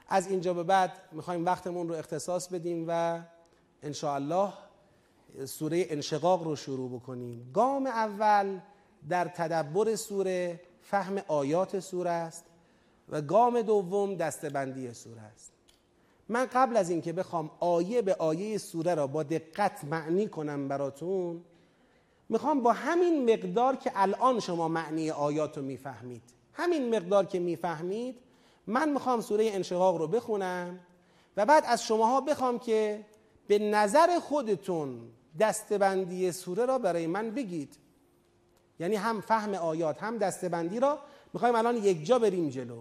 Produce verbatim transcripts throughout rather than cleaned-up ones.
از اینجا به بعد میخوایم وقتمون رو اختصاص بدیم و ان شاء الله سوره انشقاق رو شروع بکنیم. گام اول در تدبر سوره فهم آیات سوره است و گام دوم دسته‌بندی سوره است. من قبل از این که بخوام آیه به آیه سوره را با دقت معنی کنم براتون، میخوام با همین مقدار که الان شما معنی آیات رو میفهمید، همین مقدار که میفهمید، من میخوام سوره انشقاق رو بخونم و بعد از شماها بخوام که به نظر خودتون دسته‌بندی سوره را برای من بگید. یعنی هم فهم آیات هم دسته‌بندی را میخوایم الان یک جا بریم جلو.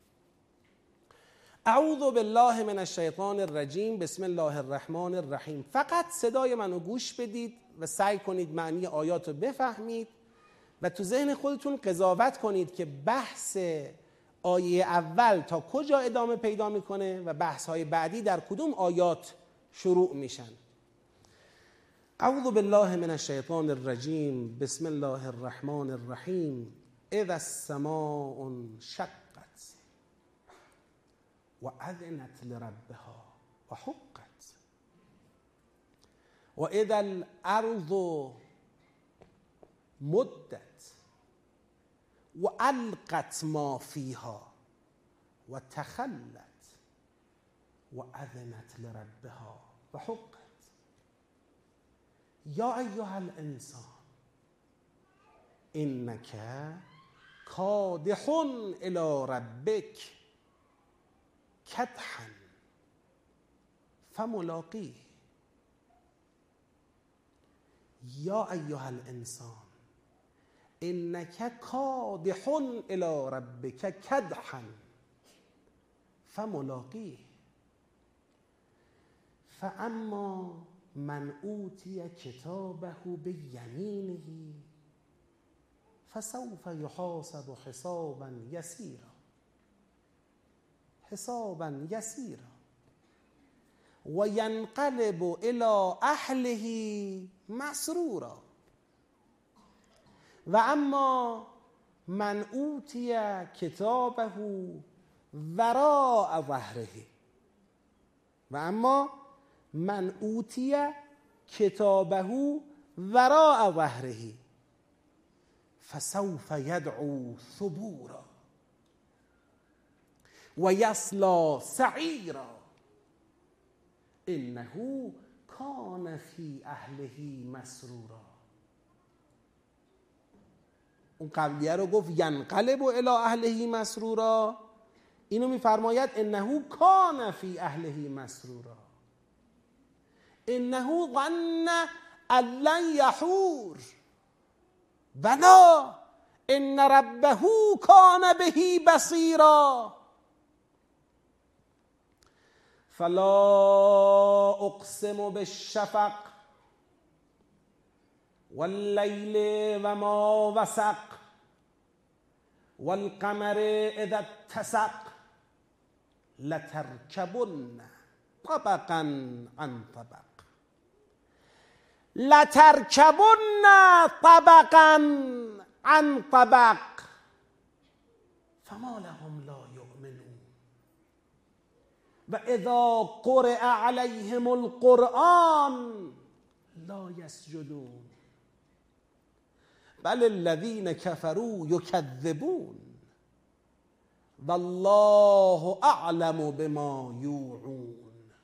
اعوذ بالله من الشیطان الرجیم، بسم الله الرحمن الرحیم. فقط صدای منو گوش بدید و سعی کنید معنی آیات رو بفهمید و تو ذهن خودتون قضاوت کنید که بحث آیه اول تا کجا ادامه پیدا میکنه و بحث های بعدی در کدوم آیات شروع میشن. اعوذ بالله من الشیطان الرجیم، بسم الله الرحمن الرحیم. اذا السماء انشقت و اذنت لربها و حقت و اذا الارض مدت و القت ما فیها و تخلت و اذنت لربها و حقت. یا ایها الانسان انک کادح الی ربک کدحا فملاقیه. یا ایها الانسان انک کادح الی ربک کدحا فملاقیه فاما من اوتی کتابه بیمینه فسوف یحاسب حسابا یسیرا حسابا یسیرا و ینقلب الی اهله مسرورا و اما من اوتی کتابه وراء ظهره و اما من اوتی کتابه وراء ظهره فسوف یدعو ثبورا و یصلی سعیرا انه کان فی اهله مسرورا. اون قبلیه رو گفت ینقلب الی اهله مسرورا، اینو میفرماید انه کان فی اهله مسرورا. انه ظن ان لن یحور بلا ان ربه کان به بصیرا. فلا اقسم بالشفق واللیل و ما وسق والقمر اذا اتسق لترکبن طبقا عن طبق لترکبن طبقا عن طبق فما لهم لا یؤمنون و اذا قرئ علیهم القرآن لا یسجدون بل الذین کفروا یکذبون والله اعلم بما یوعون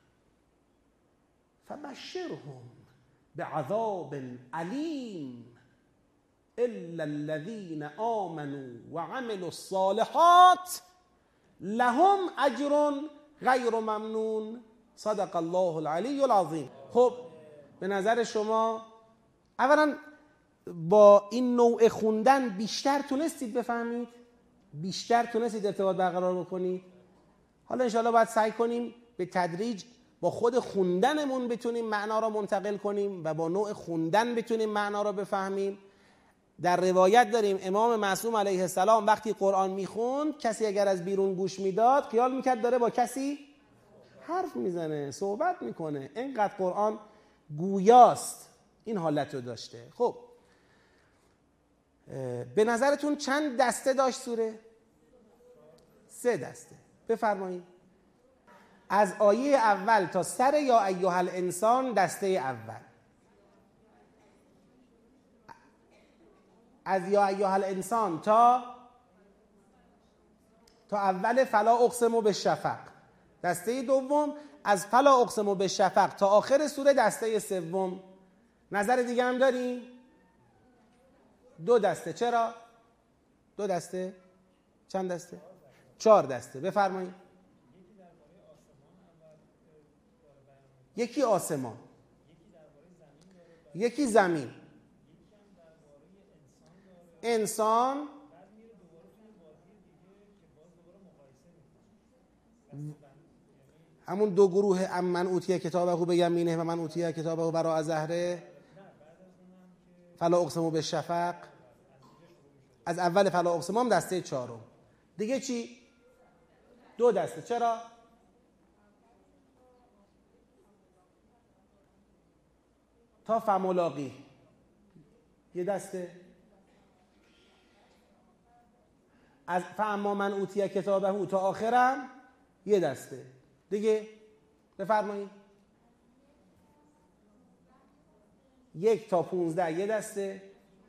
فبشرهم بعذاب علیم الا الذین آمنوا وعملوا الصالحات لهم اجر غیر ممنون. صدق الله العلی العظیم. خب به نظر شما اولا با این نوع خوندن بیشتر تونستید بفهمید؟ بیشتر تونستید ارتباط برقرار بکنید؟ حالا انشاءالله باید سعی کنیم به تدریج با خود خوندنمون بتونیم معنا را منتقل کنیم و با نوع خوندن بتونیم معنا را بفهمیم. در روایت داریم امام معصوم علیه السلام وقتی قرآن میخوند کسی اگر از بیرون گوش میداد خیال میکرد داره با کسی حرف میزنه، صحبت میکنه، اینقدر قرآن گویاست. این حالت رو داشته. خب به نظرتون چند دسته داشت سوره؟ سه دسته. بفرمایید. از آیه اول تا سر یا ایها الانسان دسته اول، از یا ایها الانسان تا تا اول فلا اقسم بالشفق دسته دوم، از فلا اقسم بالشفق تا آخر سوره دسته سوم. نظر دیگه هم داریم؟ دو دسته. چرا؟ دو دسته؟ چند دسته؟ چهار دسته. بفرمایید. یکی آسمان، یکی زمین، انسان، همون دو گروه، ام من اوتیه کتابه بیمینه و من اوتیه کتابه وراء ظهره، فلا اقسم بالشفق. از اول فلا اقسم هم دسته چهارم. دیگه چی؟ دو دسته. چرا؟ تا فملاقی یه دسته، از فاما من اوتیه کتابه تا آخرم یه دسته. دیگه بفرمایید. یک تا پونزده یه دسته.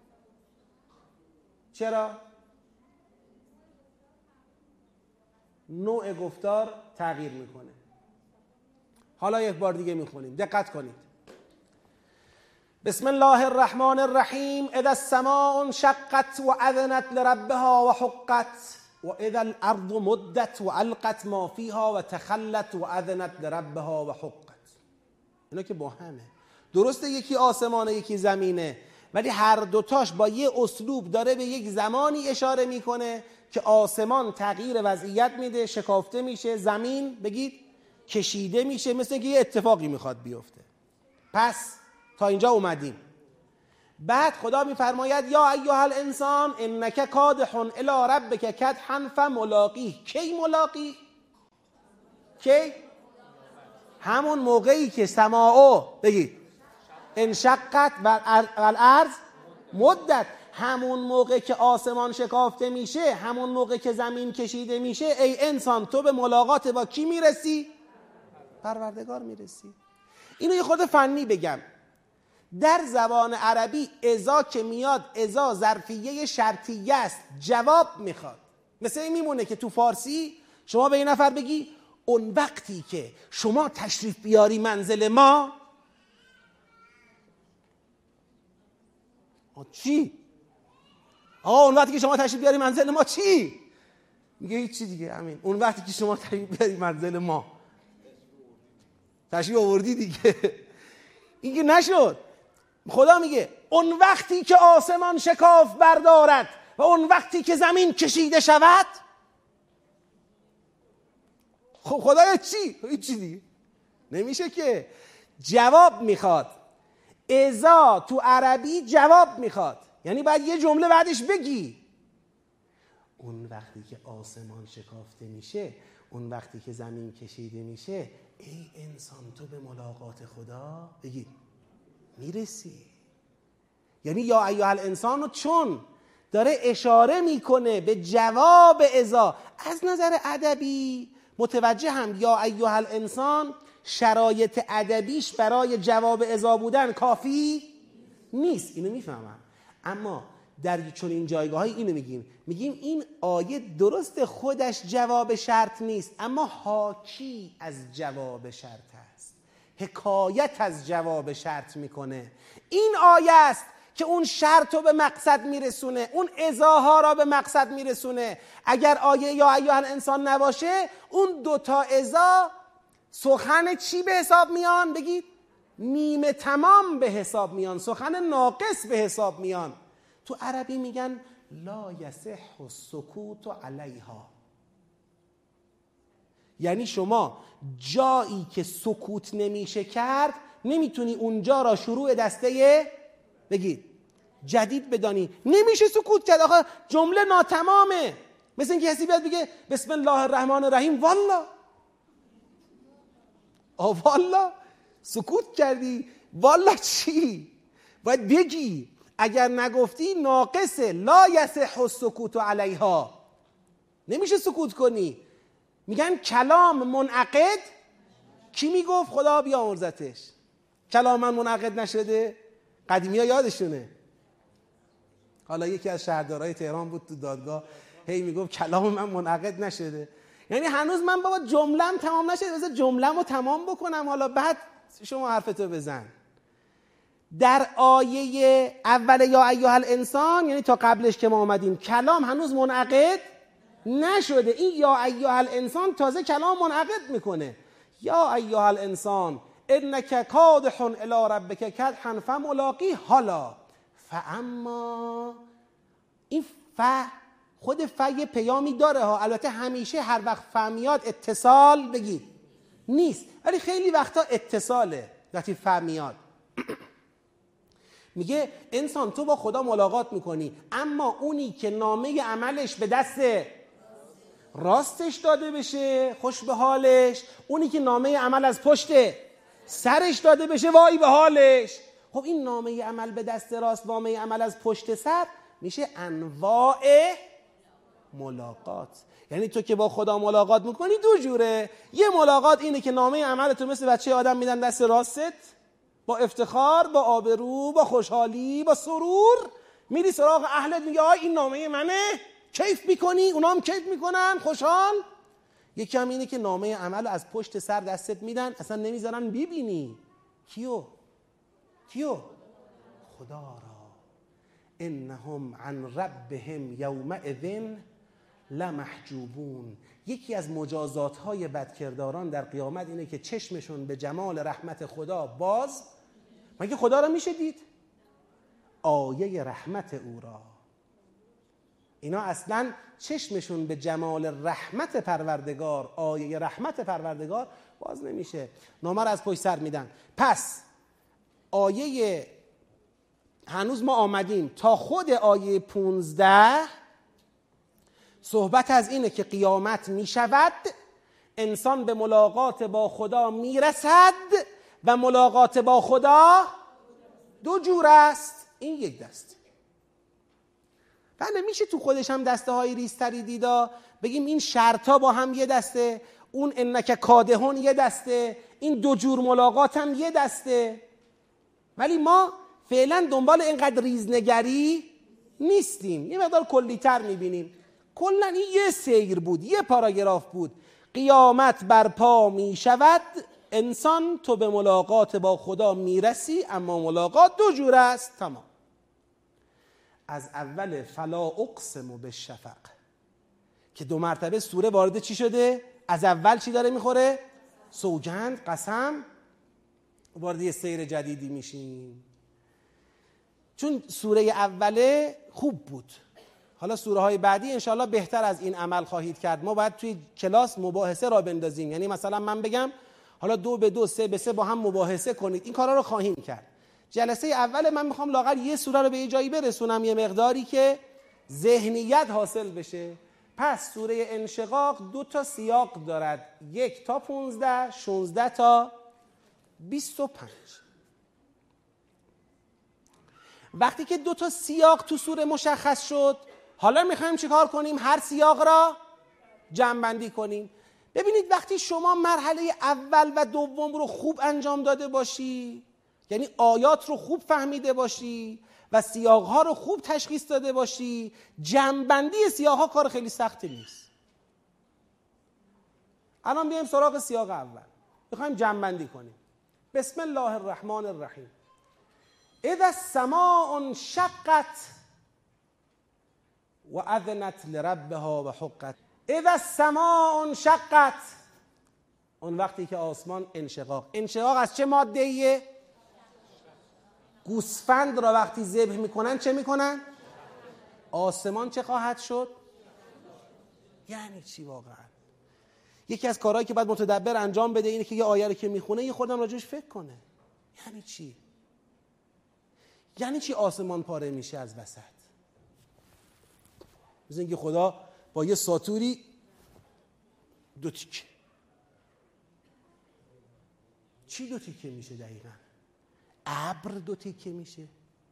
چرا؟ نوع گفتار تغییر میکنه. حالا یک بار دیگه میخونیم، دقت کنید. بسم الله الرحمن الرحیم. اذا السماء انشقت و اذنت لربها و حقت و اذا الارض مدت و القت ما فیها و تخلت و اذنت لربها و حقت. اینا که با همه. درسته یکی آسمانه یکی زمینه، ولی هر دوتاش با یه اسلوب داره به یک زمانی اشاره میکنه که آسمان تغییر وضعیت میده، شکافته میشه، زمین بگید کشیده میشه، مثل که یه اتفاقی میخواد بیفته. پس تا اینجا اومدیم. بعد خدا میفرماید یا ایها الانسان انک کادح الی ربک کدحا فملاقیه. کی ملاقی؟ کی؟ همون موقعی که سماعو بگید انشقت و الارض مدت، همون موقع که آسمان شکافته میشه، همون موقع که زمین کشیده میشه، ای انسان تو به ملاقات با کی میرسی؟ پروردگار میرسی. اینو یه خود فنی بگم. در زبان عربی اذا که میاد، اذا ظرفیه شرطیه است، جواب میخواد. مثل این میمونه که تو فارسی شما به این نفر بگی اون وقتی که شما تشریف بیاری منزل ما. چی؟ آقا اون وقتی که شما تشریف بیاری منزل ما چی؟ میگه هیچ چی دیگه، همین. اون وقتی که شما تشریف بیاری منزل ما، تشریف آوردی دیگه. این که نشد. خدا میگه اون وقتی که آسمان شکاف بردارد و اون وقتی که زمین کشیده شود. خب خدایا چی؟ هیچ چی دیگه نمیشه که. جواب میخواد. اذا تو عربی جواب میخواد، یعنی باید یه جمله بعدش بگی. اون وقتی که آسمان شکافته میشه، اون وقتی که زمین کشیده میشه، ای انسان تو به ملاقات خدا بگی میرسی. یعنی یا ایها الانسان رو چون داره اشاره میکنه به جواب اذا، از نظر ادبی متوجه هم یا ایها الانسان شرایط ادبیش برای جواب اذا بودن کافی نیست. اینو میفهمم. اما در چون این جایگاه‌های اینو میگیم میگیم این آیه درست خودش جواب شرط نیست، اما حاکی از جواب شرط است، حکایت از جواب شرط میکنه. این آیه است که اون شرط رو به مقصد میرسونه، اون اذاها را به مقصد میرسونه. اگر آیه یا ایها الانسان نباشه، اون دوتا اذا سخن چی به حساب میان؟ بگید نیمه تمام به حساب میان، سخن ناقص به حساب میان. تو عربی میگن لا یصح السکوت علیها. یعنی شما جایی که سکوت نمیشه کرد، نمیتونی اونجا را شروع دسته بگید جدید بدانی. نمیشه سکوت کرد. آخه جمله ناتمامه. مثل اینکه کسی بیاد بگه بسم الله الرحمن الرحیم والله. آه والله سکوت کردی. والله چی؟ باید بگی. اگر نگفتی ناقصه. لا یصح السکوت علیها. نمیشه سکوت کنی. میگن کلام منعقد کی میگفت؟ خدا بیامرزتش. کلام من منعقد نشده؟ قدیمی ها یادشونه. حالا یکی از شهردارهای تهران بود تو دادگاه، هی میگفت کلام من منعقد نشده. یعنی هنوز من بابا جمله‌ام تمام نشده، بذار جمله‌مو تمام بکنم حالا بعد شما حرفتو بزن. در آیه اول یا ایها الانسان، یعنی تا قبلش که ما اومدیم، کلام هنوز منعقد نشده. این یا ایها الانسان تازه کلام منعقد میکنه. یا ایها الانسان انک کادح الی ربک کدحا فملاقی. حالا فاما، این ف خود ف یه پیامی داره ها. البته همیشه هر وقت ف میاد اتصال بگید نیست، ولی خیلی وقتا اتصاله. وقتی ف میاد میگه انسان تو با خدا ملاقات میکنی، اما اونی که نامه عملش به دست راستش داده بشه خوش به حالش، اونی که نامه عمل از پشت سرش داده بشه وای به حالش. خب این نامه عمل به دست راست، نامه عمل از پشت سر، میشه انواع ملاقات. یعنی تو که با خدا ملاقات میکنی دو جوره. یه ملاقات اینه که نامه عمل تو مثل بچه آدم میدن دست راستت، با افتخار، با آبرو، با خوشحالی، با سرور میری سراغ اهلت، میگه آی این نامه منه، کیف میکنی، اونا هم کیف میکنن، خوشحال. یکی هم اینه که نامه عمل از پشت سر دستت میدن، اصلا نمیذارن ببینی. کیو؟ کیو؟ خدا را. انهم عن ربهم یومئذ لمحجوبون. یکی از مجازات های بدکرداران در قیامت اینه که چشمشون به جمال رحمت خدا باز. مگه خدا را میشه دید؟ آیه رحمت او را. اینا اصلا چشمشون به جمال رحمت پروردگار، آیه رحمت پروردگار باز نمیشه. نامه را از پشت سر میدن. پس آیه، هنوز ما آمدیم تا خود آیه پونزده صحبت از اینه که قیامت میشود، انسان به ملاقات با خدا میرسد و ملاقات با خدا دو جور است. این یک دست. بله میشه تو خودش هم دسته های ریزتری دیدا، بگیم این شرطا با هم یه دسته، اون انک کادحون یه دسته، این دو جور ملاقات هم یه دسته. ولی ما فعلا دنبال اینقدر ریزنگری نیستیم، یه مقدار کلی‌تر میبینیم. کلا این یه سیر بود، یه پاراگراف بود. قیامت برپا میشود، انسان تو به ملاقات با خدا میرسی، اما ملاقات دو جور است. تمام. از اول فلا اقسم بالشفق که دو مرتبه سوره وارد چی شده؟ از اول چی داره میخوره؟ سوگند، قسم. وارد یه سیر جدیدی میشیم. چون سوره اوله خوب بود، حالا سوره های بعدی انشاءالله بهتر از این عمل خواهید کرد. ما باید توی کلاس مباحثه را بندازیم. یعنی مثلا من بگم حالا دو به دو، سه به سه با هم مباحثه کنید. این کارا رو خواهیم کرد. جلسه اول من میخوام لااقل یه سوره رو به یه جایی برسونم، یه مقداری که ذهنیت حاصل بشه. پس سوره انشقاق دو تا سیاق دارد، یک تا پونزده، شونزده تا بیست و پنج. وقتی که دو تا سیاق تو سوره مشخص شد، حالا میخوایم چیکار کنیم؟ هر سیاق را جمع بندی کنیم. ببینید وقتی شما مرحله اول و دوم رو خوب انجام داده باشی، یعنی آیات رو خوب فهمیده باشی و سیاقها رو خوب تشخیص داده باشی، جمع بندی سیاقها کار خیلی سختی نیست. الان بیایم سراغ سیاق اول، میخوایم جمع بندی کنیم. بسم الله الرحمن الرحیم. اذا السماء انشقت و اذنت لربها و حقت. اذا السماء انشقت، اون وقتی که آسمان انشقاق. انشقاق از چه ماده ایه؟ گوسفند را وقتی ذبح میکنن چه میکنن؟ آسمان چه خواهد شد؟ یعنی چی واقعا؟ یکی از کارهایی که باید متدبر انجام بده اینه که یه آیه رو که میخونه یه خوردم راجعش فکر کنه. یعنی چی؟ یعنی چی آسمان پاره میشه از وسط؟ مثل اینکه خدا با یه ساتوری دو تیکه. چی دو تیکه میشه دقیقا؟ ابر دو تیکه میشه؟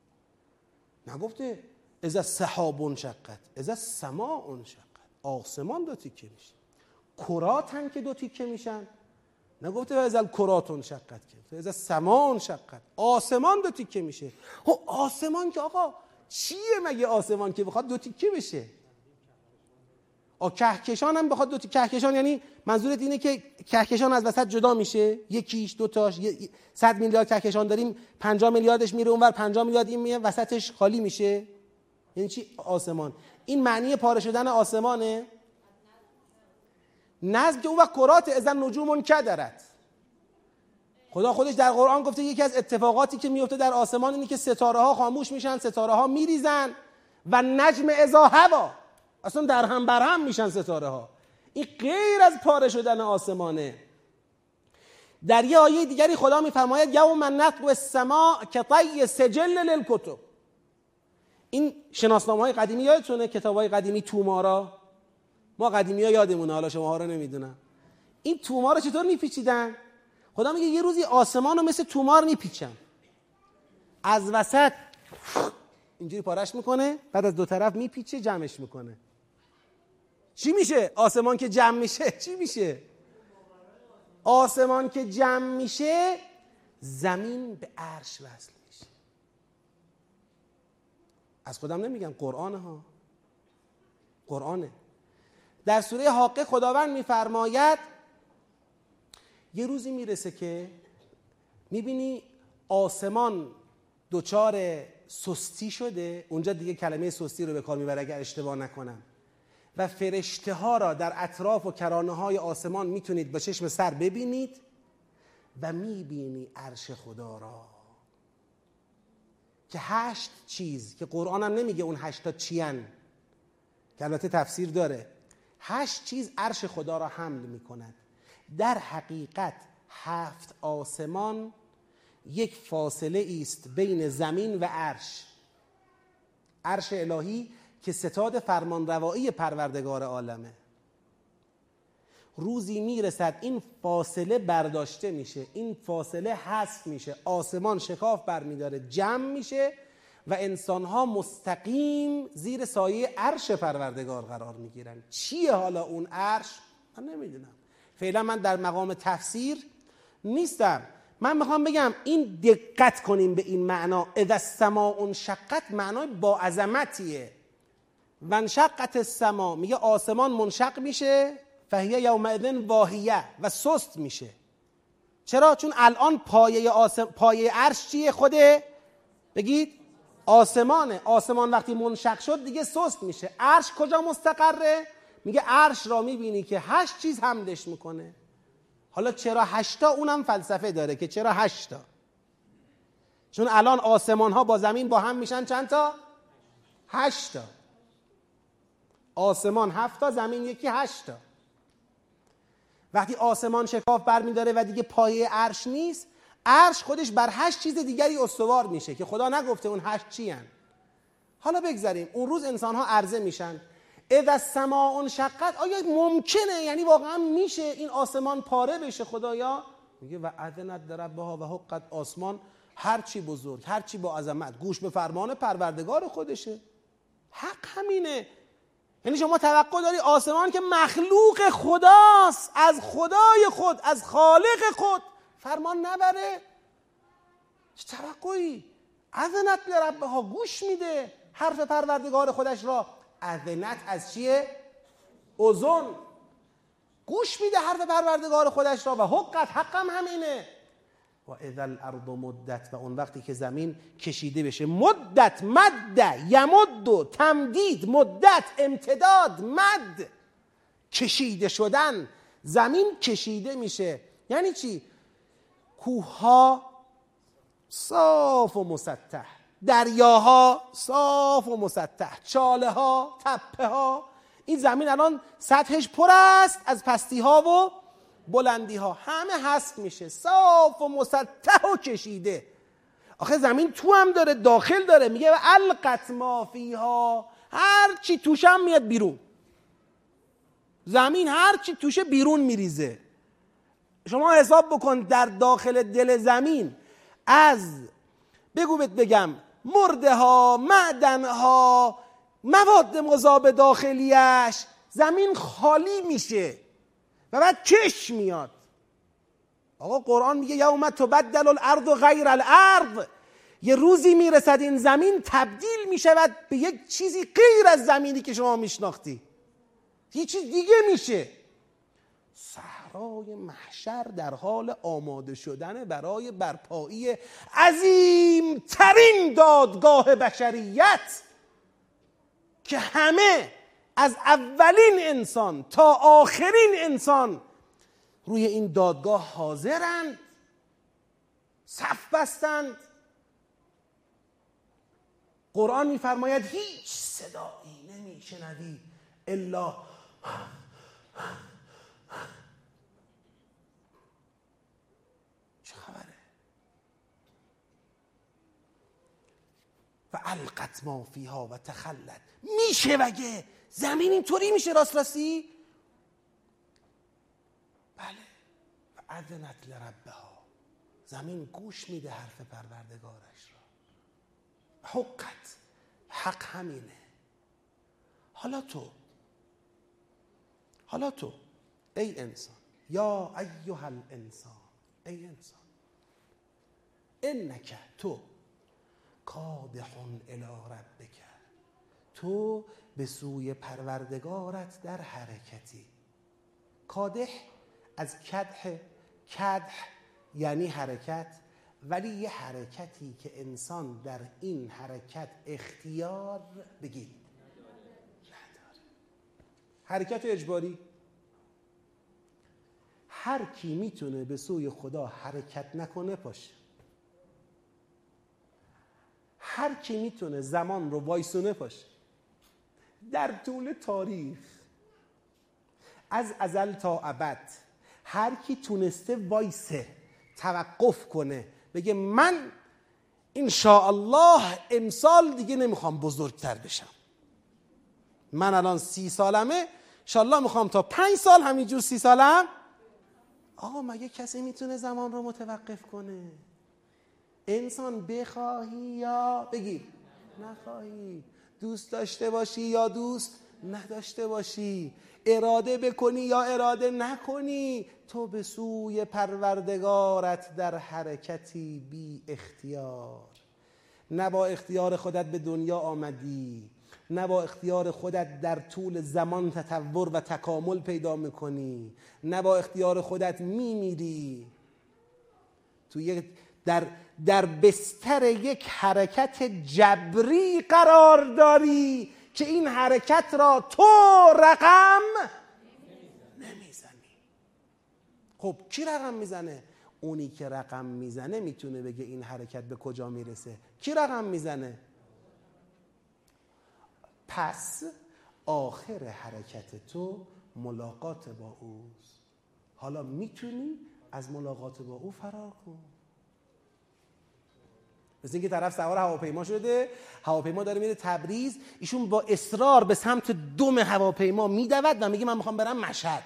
نگفته اذا السحاب انشقت، اذا السماء انشقت. آسمان دو تیکه میشه. کراتن که دو تیکه میشن. نگفته فاذا الکرات انشقت، که فاذا السماء انشقت. آسمان دو تیکه میشه. خب آسمان که آقا چیه مگه آسمان که بخواد دو تیکه بشه؟ آ کهکشان هم بخواد دو تیکه، کهکشان یعنی منظورت اینه که کهکشان از وسط جدا میشه، یکیش دوتاش، صد میلیارد کهکشان داریم، پنجاه میلیاردش میره اونور، پنجاه میلیارد این میاد وسطش خالی میشه. یعنی چی آسمان؟ این معنی پاره شدن آسمانه؟ نظم که اون وقت کرات اذا النجوم انکدرت. خدا خودش در قرآن گفته یکی از اتفاقاتی که میفته در آسمان اینه که ستاره ها خاموش میشن، ستاره ها میریزن و نجم اذا هوا، اصلا در هم بر هم میشن ستاره ها. این غیر از پاره شدن آسمانه. در یه آیه دیگری خدا میفرماید یوم نطوی السماء کطی سجل للکتب. این شناسنامه های قدیمی یادتونه؟ کتاب های قدیمی تومارا، ما قدیمی ها یادمونه، حالا شما ها رو نمیدونم. این تومارا چطور میپیچیدن؟ خدا میگه یه روزی آسمان رو مثل تومار میپیچم، از وسط اینجوری پارش میکنه، بعد از دو طرف میپیچه جمعش میکنه. چی میشه؟ آسمان که جمع میشه چی میشه؟ آسمان که جمع میشه زمین به عرش وصل میشه. از خودم نمیگم، قرآنه ها، قرآنه. در سوره حاقه خداوند میفرماید یه روزی میرسه که میبینی آسمان دوچار سستی شده، اونجا دیگه کلمه سستی رو به کار میبره اگر اشتباه نکنم، و فرشته ها را در اطراف و کرانه های آسمان میتونید با چشم سر ببینید و میبینی عرش خدا را که هشت چیز، که قرآن هم نمیگه اون هشتا چیان، که البته تفسیر داره، هشت چیز عرش خدا را حمل میکند. در حقیقت هفت آسمان یک فاصله است بین زمین و عرش. عرش الهی که ستاد فرمانروایی پروردگار عالمه. روزی میرسد این فاصله برداشته میشه، این فاصله حذف میشه، آسمان شکاف برمیداره، جمع میشه و انسانها مستقیم زیر سایه عرش پروردگار قرار میگیرن. چیه حالا اون عرش؟ من نمیدونم، فعلا من در مقام تفسیر نیستم. من میخوام بگم این دقت کنیم به این معنا، اذا السماء انشقت معنای با عظمتیه. و انشقت السماء میگه آسمان منشق میشه، فهیه یومئذ واهیه، و سست میشه. چرا؟ چون الان پایه آسم... پایه عرش چیه؟ خوده بگید آسمانه. آسمان وقتی منشق شد دیگه سست میشه. عرش کجا مستقره؟ میگه عرش را میبینی که هشت چیز حملش میکنه. حالا چرا هشتا؟ اونم فلسفه داره که چرا هشتا. چون الان آسمان ها با زمین با هم میشن چند تا؟ هشتا. آسمان هفتا، زمین یکی، هشتا. وقتی آسمان شکاف برمیداره و دیگه پایه عرش نیست، عرش خودش بر هشت چیز دیگری استوار میشه که خدا نگفته اون هشت چی هن. حالا بگذاریم اون روز انسان ها عرضه میشن اذا السماء انشقت، آیا ممکنه، یعنی واقعا میشه این آسمان پاره بشه؟ خدایا میگه و اذنت لربها و حقت. آسمان هر چی بزرگ، هر چی با عظمت، گوش به فرمان پروردگار خودشه. حق همینه. یعنی شما توقع داری آسمان که مخلوق خداست، از خدای خود، از خالق خود فرمان نبره؟ چه توقعی؟ اذنت لربها، گوش میده حرف پروردگار خودش را. اذنت از چیه؟ اذن. گوش میده حرف پروردگار خودش را. و حقت، حقم همینه. و اذا الارض مدت، و اون وقتی که زمین کشیده بشه. مدت، مد، یمد، تمدید، مدت، امتداد، مد، کشیده شدن. زمین کشیده میشه یعنی چی؟ کوهها صاف و مسطح، دریاها صاف و مسطح، چاله ها، تپه ها. این زمین الان سطحش پر است از پستی ها و بلندی ها، همه هست میشه، صاف و مسطح و کشیده. آخه زمین تو هم داره، داخل داره. میگه القت ما فیها، هر چی توش هم میاد بیرون. زمین هر چی توشه بیرون میریزه. شما حساب بکن در داخل دل زمین از بگو بهت بگم مرده ها، معدن ها، مواد مذاب داخلیش، زمین خالی میشه و بعد کش میاد. آقا قرآن میگه یوم تبدل الارض غیر الارض، یه روزی میرسد این زمین تبدیل میشود به یک چیزی غیر از زمینی که شما میشناختی، یه چیز دیگه میشه. صحرای محشر در حال آماده شدن برای برپایی عظیمترین دادگاه بشریت که همه از اولین انسان تا آخرین انسان روی این دادگاه حاضرند، صف بستند. قرآن میفرماید هیچ صدایی نمیشنوی الا چه خبره؟ و القت ما فیها و تخلت. میشه بگه زمین اینطوری میشه راست راستی؟ بله. و اذنت لربها، زمین گوش میده حرف پروردگارش را. حقت، حق همینه. حالا تو حالا تو ای انسان، یا ایها الانسان، ای انسان، انک تو کادح الی ربک، تو به سوی پروردگارت در حرکتی. کادح از کدح، کدح یعنی حرکت، ولی یه حرکتی که انسان در این حرکت اختیار بگید نداره. حرکت اجباری. هر کی میتونه به سوی خدا حرکت نکنه پاشه. هر کی میتونه زمان رو وایسونه پاشه. در طول تاریخ از ازل تا ابد هر کی تونسته وایسه، توقف کنه، بگه من انشاءالله امسال دیگه نمیخوام بزرگتر بشم، من الان سی سالمه، انشاءالله میخوام تا پنج سال همینجور سی سالم. آقا مگه کسی میتونه زمان رو متوقف کنه؟ انسان بخواهی یا بگیر نخواهی، دوست داشته باشی یا دوست نداشته باشی، اراده بکنی یا اراده نکنی، تو به سوی پروردگارت در حرکتی بی اختیار. نه با اختیار خودت به دنیا آمدی، نه با اختیار خودت در طول زمان تطور و تکامل پیدا میکنی، نه با اختیار خودت میمیری. تو یک در در بستر یک حرکت جبری قرار داری که این حرکت را تو رقم نمیزنی. خب کی رقم میزنه؟ اونی که رقم میزنه میتونه بگه این حرکت به کجا میرسه. کی رقم میزنه؟ پس آخر حرکت تو ملاقات با اوست. حالا میتونی از ملاقات با او فرار کن. مثل اینکه طرف سوار هواپیما شده، هواپیما داره میره تبریز، ایشون با اصرار به سمت دم هواپیما میدود و میگه من میخوام برم مشهد.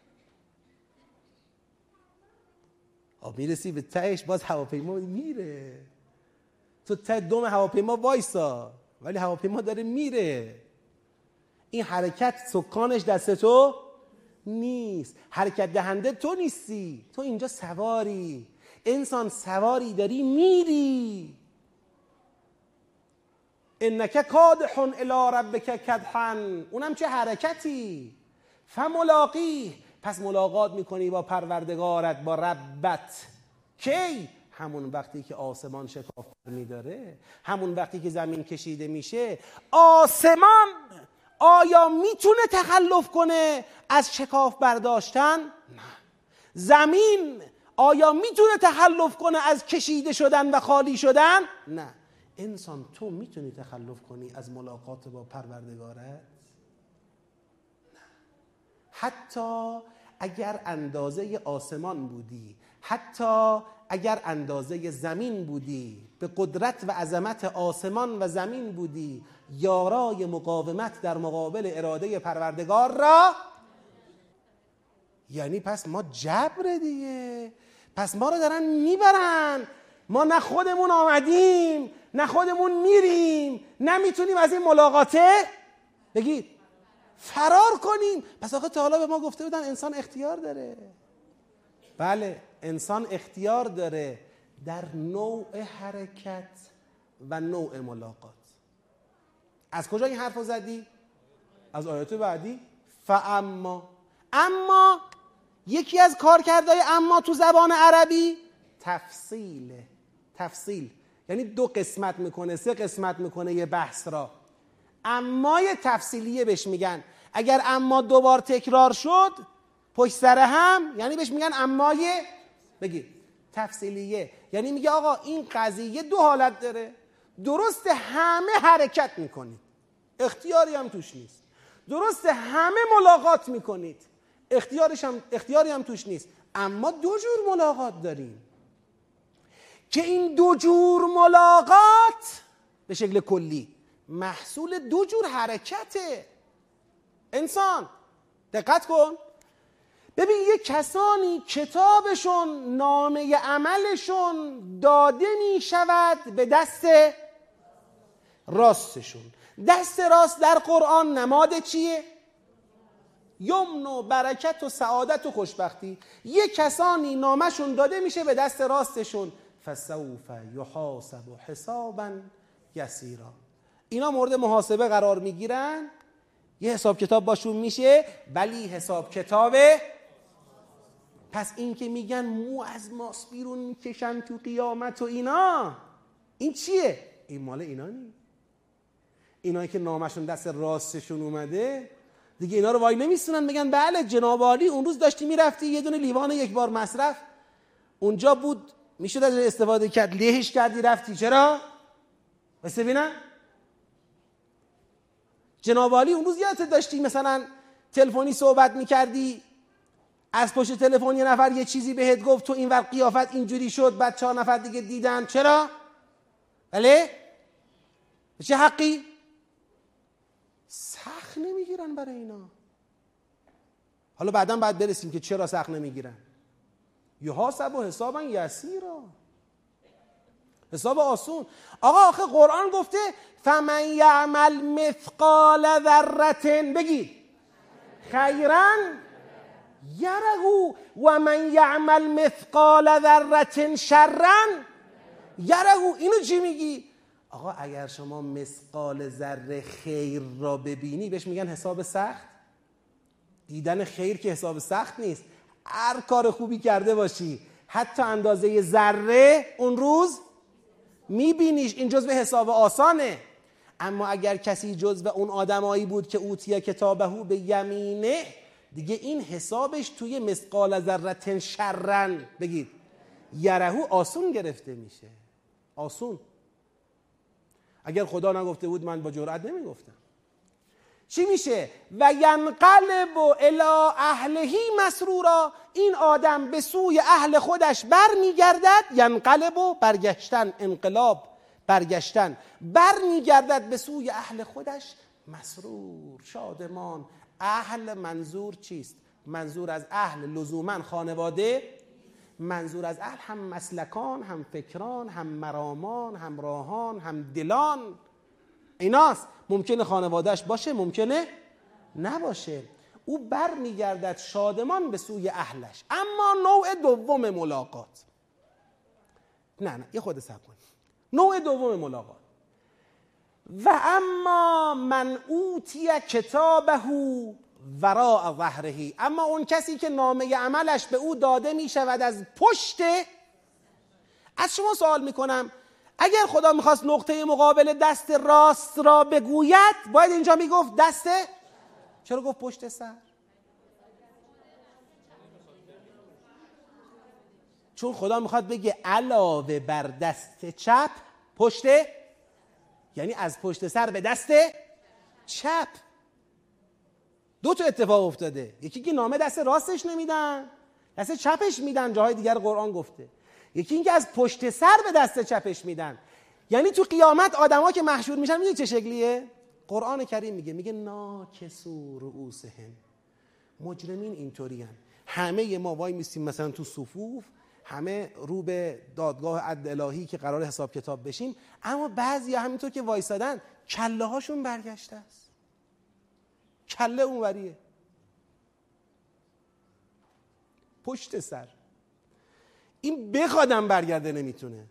آب میرسی به تهش، باز هواپیما میره، تو ته دم هواپیما وایسا، ولی هواپیما داره میره. این حرکت سکانش دست تو نیست، حرکت دهنده تو نیستی، تو اینجا سواری. انسان سواری داری میری. انک کادح الی ربک کدحا، اونم چه حرکتی. فملاقیه، پس ملاقات میکنی با پروردگارت، با ربت. کی؟ همون وقتی که آسمان شکاف میداره، همون وقتی که زمین کشیده میشه. آسمان آیا میتونه تخلف کنه از شکاف برداشتن؟ نه. زمین آیا میتونه تخلف کنه از کشیده شدن و خالی شدن؟ نه. انسان تو میتونی تخلف کنی از ملاقات با پروردگارت؟ نه. حتی اگر اندازه آسمان بودی، حتی اگر اندازه زمین بودی، به قدرت و عظمت آسمان و زمین بودی، یارای مقاومت در مقابل اراده پروردگار را، یعنی پس ما جبر دیگه، پس ما رو دارن میبرن، ما نه خودمون آمدیم نه خودمون میریم، نمیتونیم از این ملاقاته بگید فرار کنیم. پس آخه تا حالا به ما گفته بودن انسان اختیار داره. بله، انسان اختیار داره در نوع حرکت و نوع ملاقات. از کجا این حرف رو زدی؟ از آیات بعدی. فاما، اما یکی از کارکردهای اما تو زبان عربی تفصیله. تفصیل یعنی دو قسمت میکنه، سه قسمت میکنه یه بحث را. امای تفصیلیه بهش میگن. اگر اما دوبار تکرار شد پشت سر هم، یعنی بهش میگن امای بگید تفصیلیه. یعنی میگه آقا این قضیه دو حالت داره. درست همه حرکت میکنید، اختیاری هم توش نیست. درست همه ملاقات میکنید، اختیارش هم اختیاری هم توش نیست. اما دو جور ملاقات داریم که این دو جور ملاقات به شکل کلی محصول دو جور حرکته. انسان دقت کن، ببین یه کسانی کتابشون، نامه عملشون داده می شود به دست راستشون. دست راست در قرآن نماد چیه؟ یمن و برکت و سعادت و خوشبختی. یه کسانی نامشون داده میشه به دست راستشون، فسوف یحاسب حسابا یسیرا. اینا مورد محاسبه قرار میگیرن، یه حساب کتاب باشون میشه، ولی حساب کتابه. پس این که میگن مو از ماس بیرون میکشن تو قیامت و اینا، این چیه؟ این مال اینا نی. اینایی که نامشون دست راستشون اومده دیگه اینا رو وای نمیستونن بگن بله جناب عالی اون روز داشتی میرفتی یه دونه لیوان یک بار مصرف اونجا بود میشد از استفاده کرد، لهش کردی رفتی. چرا؟ بس ببینم جناب عالی اون روز یادت داشتی مثلا تلفنی صحبت میکردی، از پشت تلفن یه نفر یه چیزی بهت گفت، تو این وقت قیافت اینجوری شد، بعد چهار نفر دیگه دیدن. چرا؟ بله؟ به چه حقی؟ سخت نمیگیرن برای اینا. حالا بعداً باید برسیم که چرا سخت نمیگیرن. یحاسب و حسابا یسیرا، حساب آسون. آقا آخه قرآن گفته فمن یعمل مثقال ذره بگید خیرا یره و من یعمل مثقال ذره شرا یره. اینو چی میگی؟ آقا اگر شما مثقال ذره خیر را ببینی بهش میگن حساب سخت. دیدن خیر که حساب سخت نیست. هر کار خوبی کرده باشی حتی اندازه ذره اون روز میبینیش، این جزء حساب آسانه. اما اگر کسی جزء اون آدمایی بود که اوتیه کتابهو به یمینه، دیگه این حسابش توی مثقال ذره شرن بگید یرهو آسون گرفته میشه. آسون. اگر خدا نگفته بود من با جرأت نمیگفتم. چی میشه؟ و ینقلب الی اهلهی مسرورا. این آدم به سوی اهل خودش بر میگردد. ینقلب و برگشتن، انقلاب برگشتن، بر میگردد به سوی اهل خودش مسرور، شادمان. اهل منظور چیست؟ منظور از اهل لزوما خانواده، منظور از اهل هم مسلکان، هم فکران، هم مرامان، هم راهان، هم دلان. ایناست. ممکنه خانوادهش باشه، ممکنه نباشه. او بر میگردد شادمان به سوی اهلش. اما نوع دوم ملاقات، نه نه یه خود صبر کن. نوع دوم ملاقات، و اما من اوتی کتابه وراء ظهره. اما اون کسی که نامه عملش به او داده می شود از پشت. از شما سوال میکنم اگر خدا میخواست نقطه مقابل دست راست را بگوید باید اینجا میگفت دست، چرا گفت پشت سر؟ چون خدا میخواد بگه علاوه بر دست چپ پشت، یعنی از پشت سر به دست چپ. دو تا اتفاق افتاده. یکی که نامه دست راستش نمیدن، دست چپش میدن، جاهای دیگر قرآن گفته. یکی این که از پشت سر به دست چپش میدن. یعنی تو قیامت آدما که محشور میشن میدونی چه شکلیه؟ قرآن کریم میگه میگه ناکسو رؤوسهم. مجرمین اینطورین. همه ما وای میستیم مثلا تو صفوف، همه رو به دادگاه عدل الهی که قرار حساب کتاب بشیم، اما بعضی همینطور که وایسادن کله هاشون برگشته است. کله اونوریه، پشت سر. این بخوادم برگرده نمیتونه.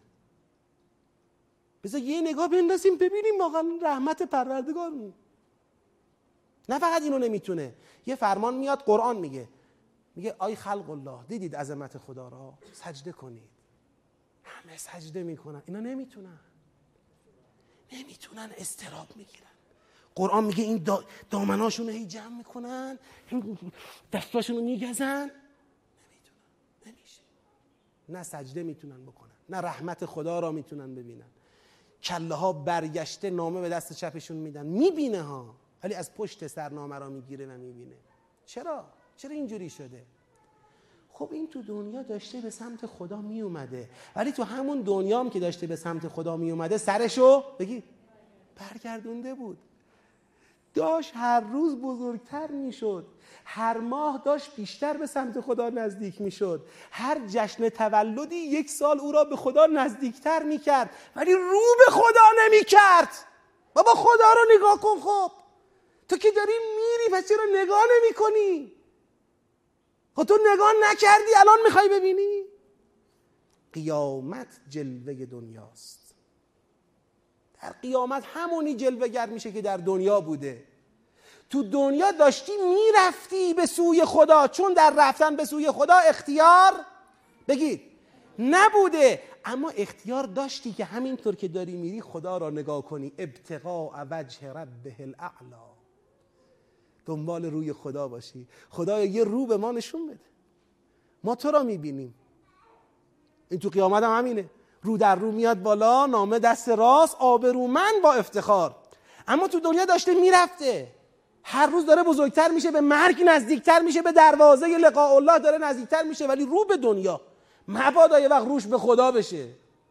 بذار یه نگاه بندازیم ببینیم واقعا رحمت پروردگارمون. نه فقط اینو نمیتونه، یه فرمان میاد قرآن میگه میگه آی خلق الله دیدید عظمت خدا را، سجده کنید. همه سجده میکنن، اینا نمیتونن نمیتونن استراب میگیرن. قرآن میگه این دا دامناشون رو هی جمع میکنن، دستاشون رو میگزن، نمیتونن، نمیشه. نه سجده میتونن بکنن، نه رحمت خدا را میتونن ببینن. کله ها برگشته نامه به دست چپشون میدن، میبینه ها، ولی از پشت سر نامه را میگیره و میبینه. چرا؟ چرا اینجوری شده؟ خب این تو دنیا داشته به سمت خدا میومده، ولی تو همون دنیا هم که داشته به سمت خدا میومده سرشو بگی برگردونده بود. داشت هر روز بزرگتر میشد، هر ماه داشت بیشتر به سمت خدا نزدیک میشد، هر جشن تولدی یک سال او را به خدا نزدیکتر میکرد، ولی رو به خدا نمیکرد. بابا خدا رو نگاه کن. خب تو که داری میری پس چرا نگاه نمی کنی؟ خب تو نگاه نکردی الان میخوای ببینی؟ قیامت جلوه دنیاست. در قیامت همونی جلوه گر میشه که در دنیا بوده. تو دنیا داشتی میرفتی به سوی خدا، چون در رفتن به سوی خدا اختیار بگید نبوده، اما اختیار داشتی که همینطور که داری میری خدا را نگاه کنی. ابتغاء وجه ربه الاعلی، دنبال روی خدا باشی. خدا یه رو به ما نشون بده، ما تو را میبینیم. این تو قیامت هم همینه، رو در رو میاد بالا، نامه دست راست، آبرومند با افتخار. اما تو دنیا داشته میرفته، هر روز داره بزرگتر میشه، به مرگ نزدیکتر میشه، به دروازه لقاء الله داره نزدیکتر میشه، ولی رو به دنیا. مبادا یه وقت روش به خدا بشه.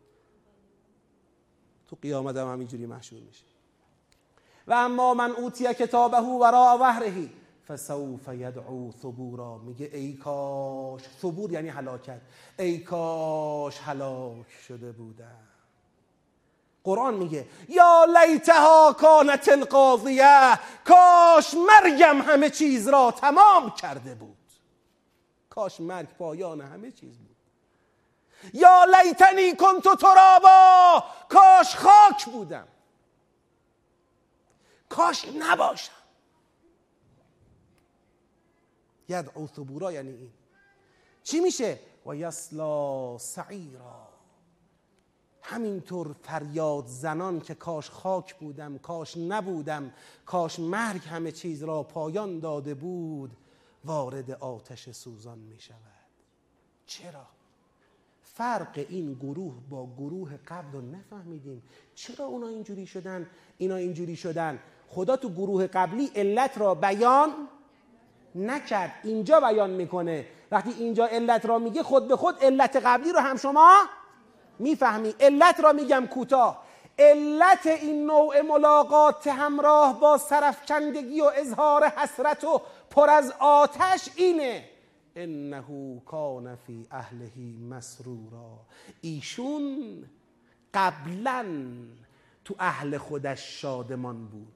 تو قیامت هم همینجوری محشور میشه. و اما من اوتی کتابه وراء ظهره فسوف یدعو ثبورا. میگه ای کاش، ثبور یعنی هلاکت، ای کاش هلاک شده بودم. قرآن میگه یا لیتها کانت القاضیه، کاش مرگم همه چیز را تمام کرده بود. کاش مرگ پایان همه چیز بود. یا لیتنی کنت ترابا، کاش خاک بودم، کاش نباشم. یدعو ثبورا یعنی این. چی میشه؟ و یصلا سعیرا، همینطور فریاد زنان که کاش خاک بودم، کاش نبودم، کاش مرگ همه چیز را پایان داده بود، وارد آتش سوزان می شود. چرا؟ فرق این گروه با گروه قبل رو نفهمیدیم. چرا اونا اینجوری شدن اینا اینجوری شدن؟ خدا تو گروه قبلی علت را بیان نکرد، اینجا بیان میکنه. وقتی اینجا علت را میگه خود به خود علت قبلی رو هم شما میفهمی. علت را میگم کوتاه. علت این نوع ملاقات همراه با سرفکندگی و اظهار حسرت و پر از آتش اینه: انه کان فی اهله مسرورا. ایشون قبلا تو اهل خودش شادمان بود.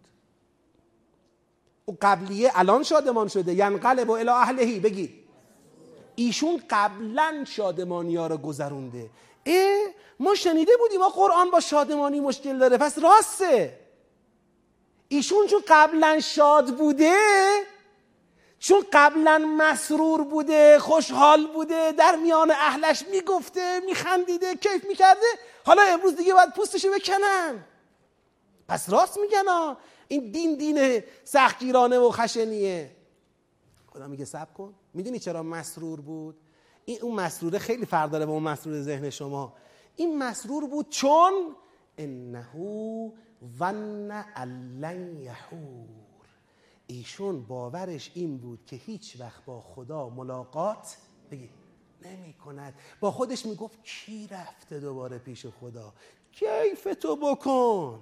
او قبلیه الان شادمان شده. ینقلب الی اهله. بگید ایشون قبلا شادمانی ها رو گذرونده. اه ما شنیده بودیم ما قرآن با شادمانی مشکل داره، پس راسته. ایشون چون قبلا شاد بوده، چون قبلا مسرور بوده، خوشحال بوده، در میان اهلش میگفته، میخندیده، کیف میکرده، حالا امروز دیگه باید پوستشو بکنن. پس راست میگن ها، این دین دین سختگیرانه و خشنیه. خدا میگه صبر کن. میدونی چرا مسرور بود؟ این اون مسروره خیلی فرق داره با اون مسرور ذهن شما. این مسرور بود چون انه ظن لن یحور. ایشون باورش این بود که هیچ وقت با خدا ملاقات بگید نمی کند. با خودش میگفت کی رفته دوباره پیش خدا؟ کیف تو بکن.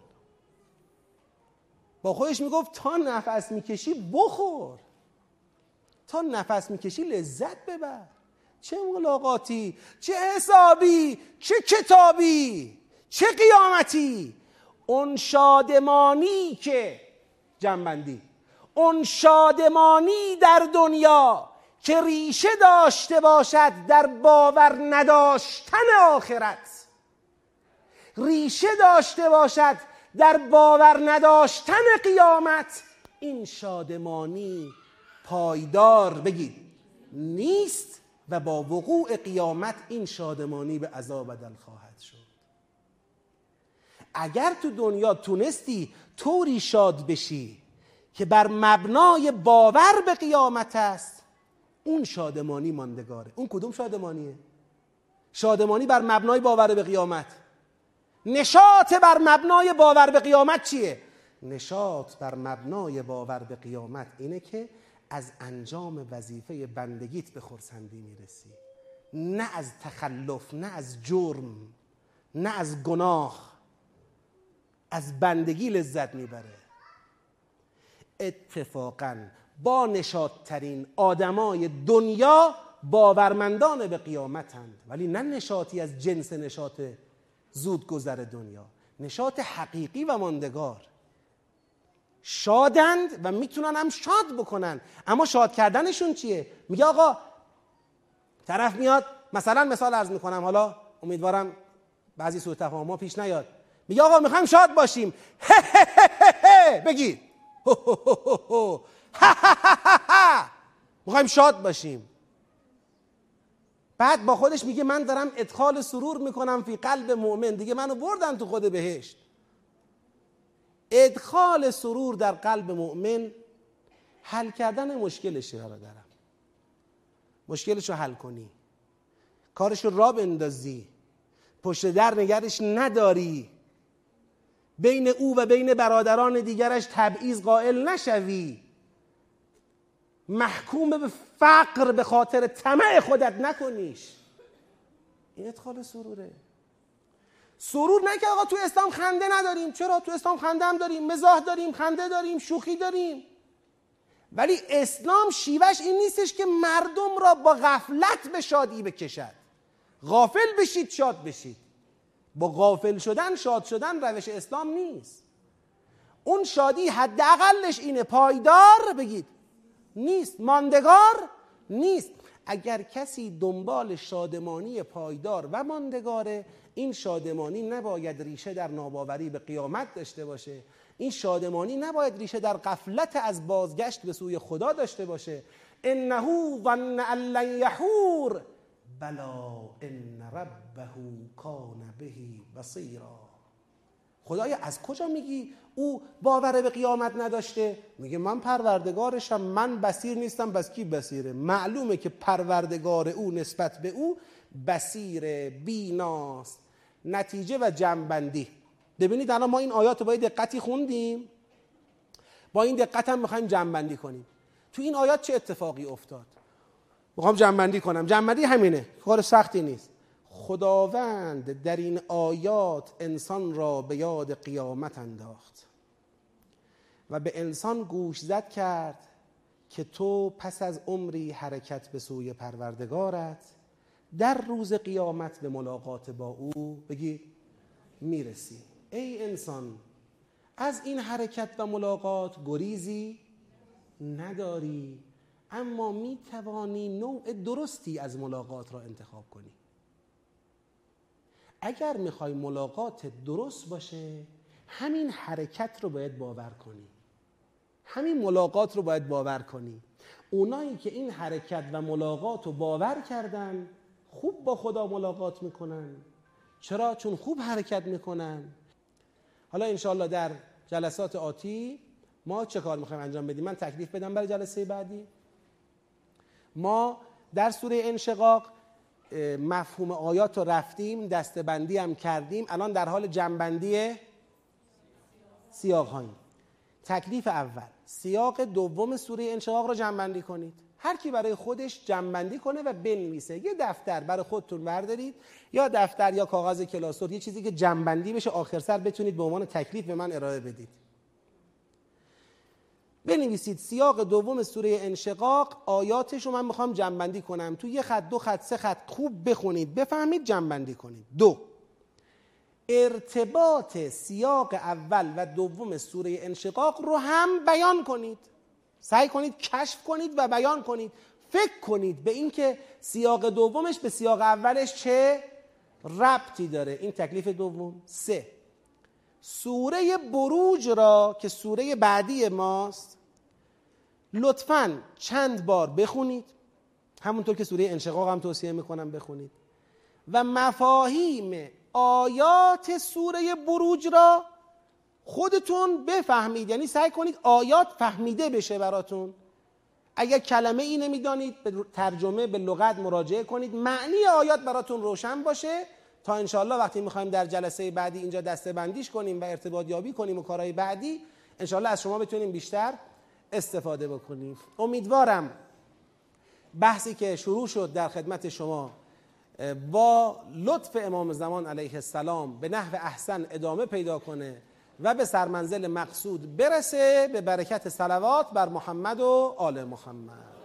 با خودش میگفت تا نفس میکشی بخور، تا نفس میکشی لذت ببر. چه ملاقاتی، چه حسابی، چه کتابی، چه قیامتی. اون شادمانی که جنبندی، اون شادمانی در دنیا که ریشه داشته باشد در باور نداشتن آخرت، ریشه داشته باشد در باور نداشتن قیامت، این شادمانی پایدار بگید نیست و با وقوع قیامت این شادمانی به عذاب بدل خواهد شد. اگر تو دنیا تونستی طوری شاد بشی که بر مبنای باور به قیامت است، اون شادمانی ماندگاره. اون کدوم شادمانیه؟ شادمانی بر مبنای باور به قیامت. نشاط بر مبنای باور به قیامت چیه؟ نشاط بر مبنای باور به قیامت اینه که از انجام وظیفه بندگیت به خرسندی میرسی، نه از تخلف، نه از جرم، نه از گناه، از بندگی لذت میبره. اتفاقاً با نشاطترین آدمای دنیا باورمندان به قیامتند، ولی نه نشاطی از جنس نشاط زود گذر دنیا، نشاط حقیقی و ماندگار. شادند و میتونن هم شاد بکنن، اما شاد کردنشون چیه؟ میگه آقا طرف میاد، مثلا مثال عرض میکنم، حالا امیدوارم بعضی سوء تفاهم‌ها پیش نیاد، میگه آقا میخوایم شاد باشیم، بگید میخوایم شاد باشیم. بعد با خودش میگه من دارم ادخال سرور میکنم فی قلب مؤمن، دیگه منو بردن تو خود بهشت. ادخال سرور در قلب مؤمن حل کردن مشکلشه. برادرم مشکلشو حل کنی، کارشو را بندازی، پشت در نگرش نداری، بین او و بین برادران دیگرش تبعیض قائل نشوی، محکوم به فقر به خاطر طمع خودت نکنیش. این ادخال سروره. سرور نه که آقا تو اسلام خنده نداریم. چرا؟ تو اسلام خنده هم داریم، مزاح داریم، خنده داریم، شوخی داریم، ولی اسلام شیوهش این نیستش که مردم را با غفلت به شادی بکشد. غافل بشید شاد بشید. با غافل شدن شاد شدن روش اسلام نیست. اون شادی حداقلش اینه، پایدار بگید نیست، ماندگار نیست. اگر کسی دنبال شادمانی پایدار و ماندگاره، این شادمانی نباید ریشه در ناباوری به قیامت داشته باشه، این شادمانی نباید ریشه در غفلت از بازگشت به سوی خدا داشته باشه. انه ظن ان لن یحور بلا ان ربه کان به بصیرا. خدایا از کجا میگی او باور به قیامت نداشته؟ میگه من پروردگارشم، من بصیر نیستم، بس کی بصیره؟ معلومه که پروردگار او نسبت به او بصیر، بیناست. نتیجه و جمع‌بندی. ببینید الان ما این آیات رو با دقتی خوندیم، با این دقت هم میخوایم جمع‌بندی کنیم. تو این آیات چه اتفاقی افتاد؟ میخوام جمع‌بندی کنم. جمع‌بندی همینه، کار سختی نیست. خداوند در این آیات انسان را به یاد قیامت انداخت و به انسان گوش زد کرد که تو پس از عمری حرکت به سوی پروردگارت در روز قیامت به ملاقات با او بگی میرسی. ای انسان، از این حرکت و ملاقات گریزی نداری، اما میتوانی نوع درستی از ملاقات را انتخاب کنی. اگر میخوای ملاقات درست باشه، همین حرکت رو باید باور کنی، همین ملاقات رو باید باور کنی. اونایی که این حرکت و ملاقات رو باور کردن خوب با خدا ملاقات میکنن. چرا؟ چون خوب حرکت میکنن. حالا انشاءالله در جلسات آتی ما چه کار میخوایم انجام بدیم؟ من تکلیف بدم برای جلسه بعدی. ما در سوره انشقاق مفهوم آیات رو رفتیم، دسته‌بندی هم کردیم، الان در حال جمع‌بندی سیاق هاییم. تکلیف اول، سیاق دوم سوره انشقاق رو جمع‌بندی کنید. هر کی برای خودش جمع‌بندی کنه و بنویسه. یه دفتر برای خودتون بردارید، یا دفتر یا کاغذ کلاسور، یه چیزی که جمع‌بندی بشه، آخر سر بتونید به عنوان تکلیف به من ارائه بدید. بنویسید سیاق دوم سوره انشقاق، آیاتش رو من میخوام جمع‌بندی کنم. تو یه خط، دو خط، سه خط خوب بخونید، بفهمید، جمع‌بندی کنید. دو، ارتباط سیاق اول و دوم سوره انشقاق رو هم بیان کنید. سعی کنید کشف کنید و بیان کنید. فکر کنید به این که سیاق دومش به سیاق اولش چه ربطی داره. این تکلیف دوم. سه، سوره بروج را که سوره بعدی ماست لطفاً چند بار بخونید، همونطور که سوره انشقاق هم توصیه میکنم بخونید، و مفاهیم آیات سوره بروج را خودتون بفهمید. یعنی سعی کنید آیات فهمیده بشه براتون. اگر کلمه ای نمیدانید به ترجمه به لغت مراجعه کنید، معنی آیات براتون روشن باشه تا انشاءالله وقتی میخوایم در جلسه بعدی اینجا دسته بندیش کنیم و ارتباط یابی کنیم و کارهای بعدی انشاءالله از شما بتونیم بیشتر استفاده بکنیم. امیدوارم بحثی که شروع شد در خدمت شما با لطف امام زمان علیه السلام به نحو احسن ادامه پیدا کنه و به سرمنزل مقصود برسه، به برکت صلوات بر محمد و آل محمد.